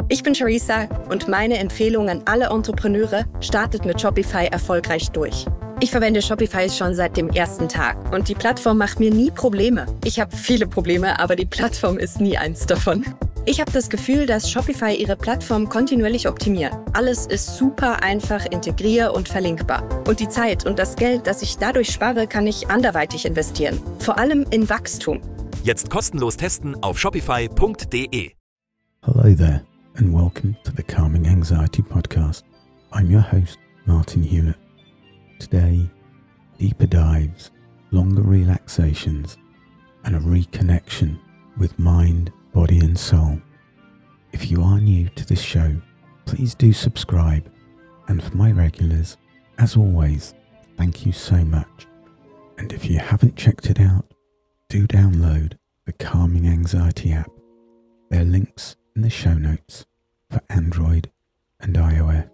Ich bin Charissa und meine Empfehlung an alle Entrepreneure: startet mit Shopify erfolgreich durch. Ich verwende Shopify schon seit dem ersten Tag und die Plattform macht mir nie Probleme. Ich habe viele Probleme, aber die Plattform ist nie eins davon. Ich habe das Gefühl, dass Shopify ihre Plattform kontinuierlich optimiert. Alles ist super einfach integrier- und verlinkbar. Und die Zeit und das Geld, das ich dadurch spare, kann ich anderweitig investieren. Vor allem in Wachstum. Jetzt kostenlos testen auf shopify.de. Hello there and welcome to the Calming Anxiety Podcast. I'm your host, Martin Hewlett. Today, deeper dives, longer relaxations, and a reconnection with mind, body and soul. If you are new to this show, please do subscribe, and for my regulars, as always, thank you so much. And if you haven't checked it out, do download the Calming Anxiety app. There are links in the show notes for Android and iOS.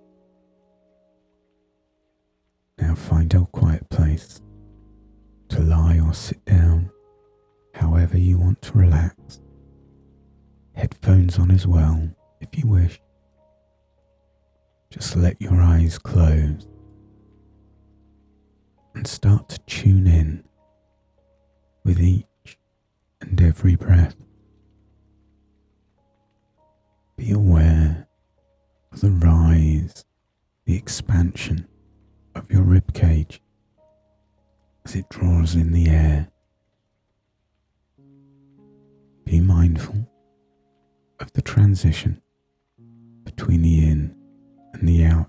Now find a quiet place to lie or sit down, however you want to relax. Headphones on as well, if you wish. Just let your eyes close and start to tune in with each and every breath. Be aware of the rise, the expansion of your rib cage as it draws in the air. Be mindful of the transition between the in and the out.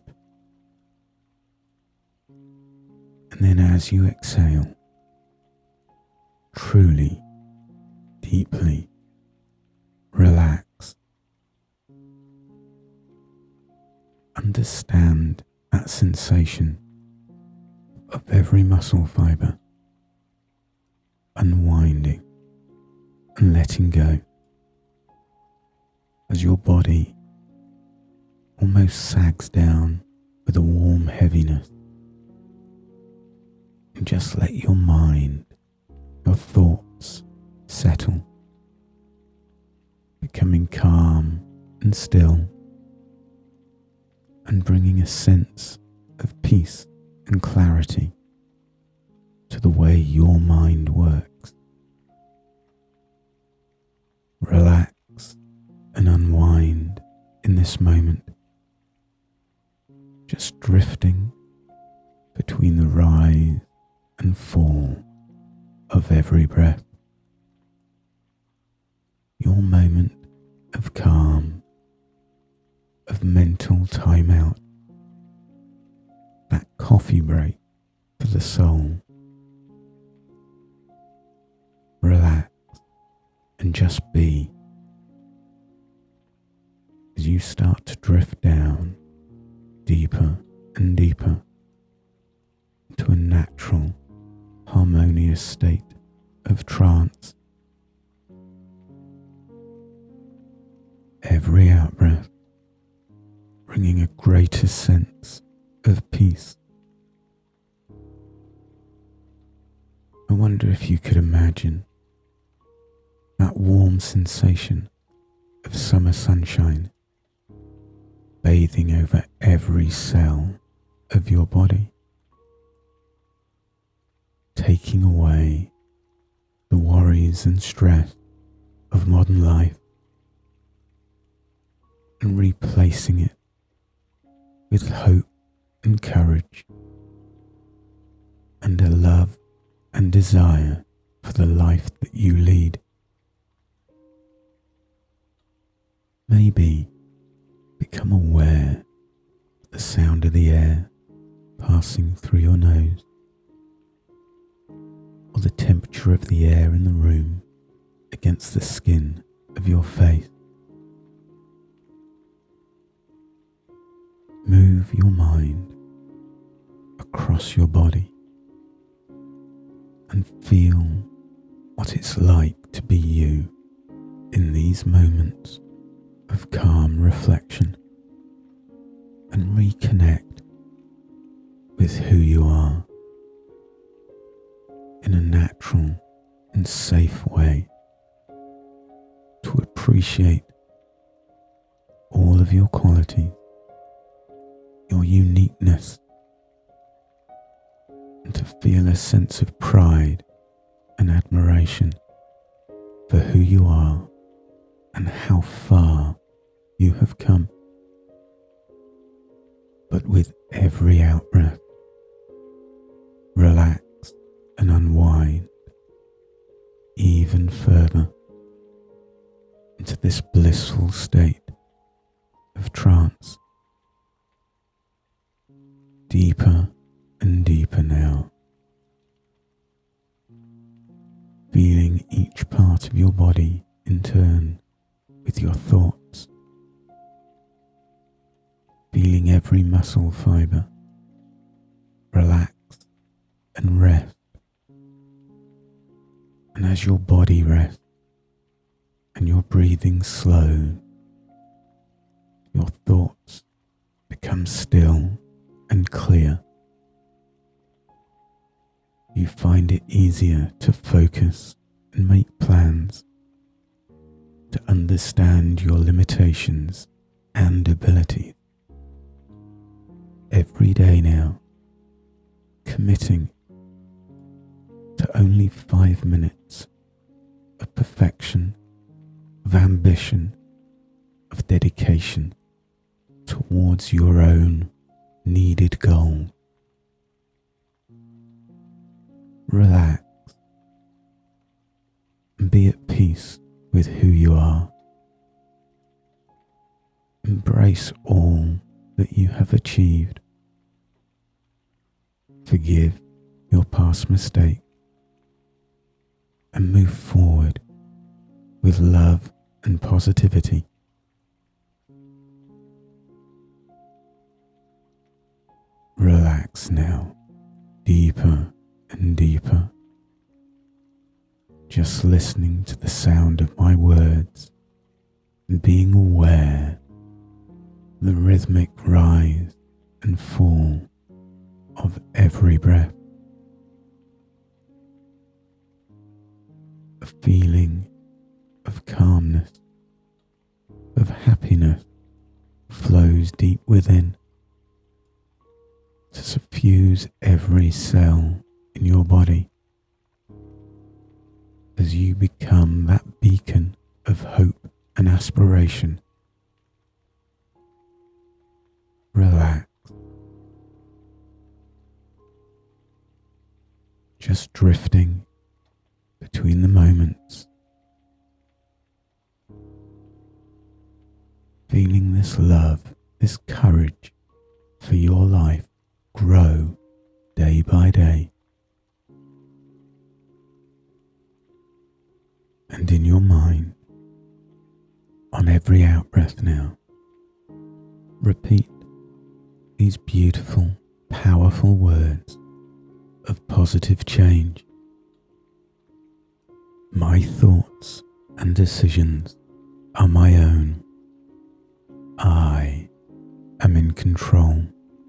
And then as you exhale, truly, deeply relax. Understand that sensation of every muscle fibre unwinding and letting go as your body almost sags down with a warm heaviness. And just let your mind, your thoughts settle, becoming calm and still, and bringing a sense of peace and clarity to the way your mind works. Relax and unwind in this moment, just drifting between the rise and fall of every breath. Your moment of calm, of mental time out, that coffee break for the soul. Relax and just be as you start to drift down deeper and deeper into a natural, harmonious state of trance. Every out-breath bringing a greater sense of peace. I wonder if you could imagine that warm sensation of summer sunshine bathing over every cell of your body, taking away the worries and stress of modern life and replacing it with hope and courage and a love and desire for the life that you lead. Maybe become aware of the sound of the air passing through your nose, or the temperature of the air in the room against the skin of your face. Move your mind across your body and feel what it's like to be you in these moments of calm reflection, and reconnect with who you are in a natural and safe way, to appreciate all of your qualities, your uniqueness, and to feel a sense of pride and admiration for who you are and how far you have come. But with every out-breath, relax and unwind even further into this blissful state of trance. Deeper and deeper now, feeling each part of your body in turn with your thoughts, feeling every muscle fibre relax and rest. And as your body rests and your breathing slows, your thoughts become still and clear. You find it easier to focus and make plans, to understand your limitations and abilities. Every day now, committing to only 5 minutes of perfection, of ambition, of dedication towards your own needed goal. Relax and be at peace with who you are. Embrace all that you have achieved. Forgive your past mistakes and move forward with love and positivity. Relax now, deeper and deeper, just listening to the sound of my words and being aware of the rhythmic rise and fall of every breath. A feeling of calmness, of happiness flows deep within to suffuse every cell in your body as you become that beacon of hope and aspiration. Relax. Just drifting between the moments, feeling this love, this courage for your life grow day by day. And in your mind, on every out-breath now, repeat these beautiful, powerful words of positive change. My thoughts and decisions are my own. I am in control.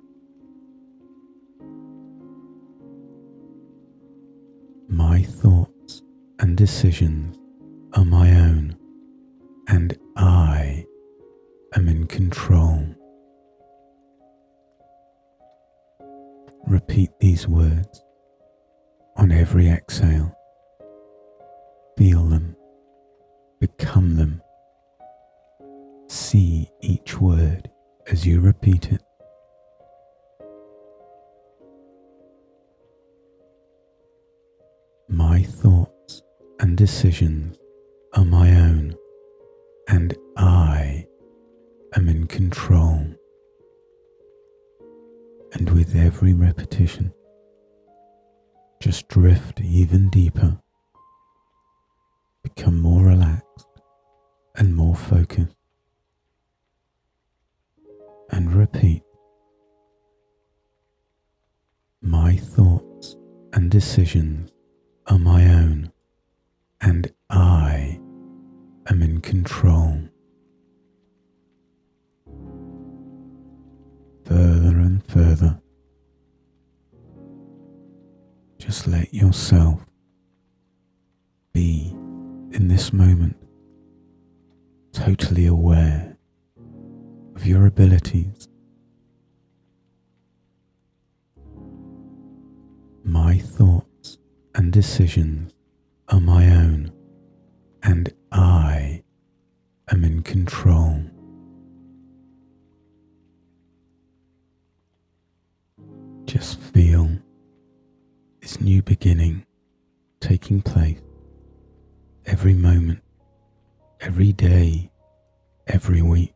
My thoughts and decisions are my own, and I am in control. Repeat these words on every exhale. Feel them, become them. See each word as you repeat it. My thoughts and decisions are my own, and I am in control. And with every repetition, just drift even deeper, become more relaxed and more focused, and repeat. My thoughts and decisions are my own, and I am in control. Further and further, just let yourself be in this moment, totally aware of your abilities. My thoughts and decisions are my own, and I am in control. Just feel this new beginning taking place every moment, every day, every week.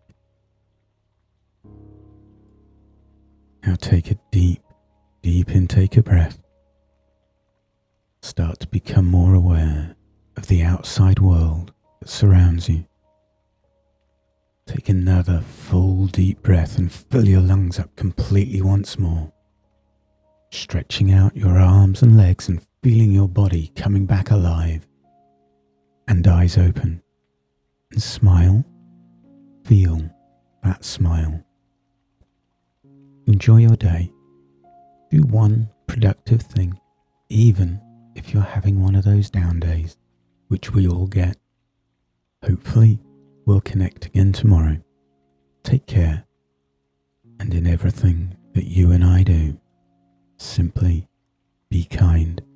Now take a deep intake of breath. Start to become more aware of the outside world that surrounds you. Take another full deep breath and fill your lungs up completely once more. Stretching out your arms and legs and feeling your body coming back alive. And eyes open. And smile. Feel that smile. Enjoy your day. Do one productive thing, even if you're having one of those down days, which we all get. Hopefully, we'll connect again tomorrow. Take care. And in everything that you and I do, simply be kind.